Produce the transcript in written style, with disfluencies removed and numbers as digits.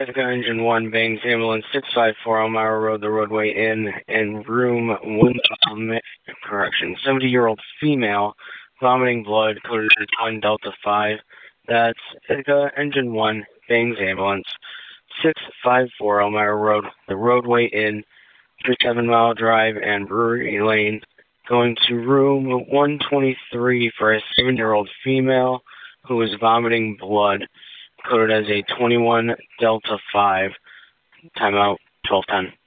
Ithaca Engine 1, Bangs Ambulance 654 Elmira Road, the roadway in room 70-year-old female, vomiting blood, coded as 1 Delta 5. That's Ithaca Engine 1, Bangs Ambulance 654 Elmira Road, the roadway in 37 Mile Drive and Brewery Lane, going to room 123 for a 7-year-old female who is vomiting blood, coded as a 21 Delta 5. Timeout 1210.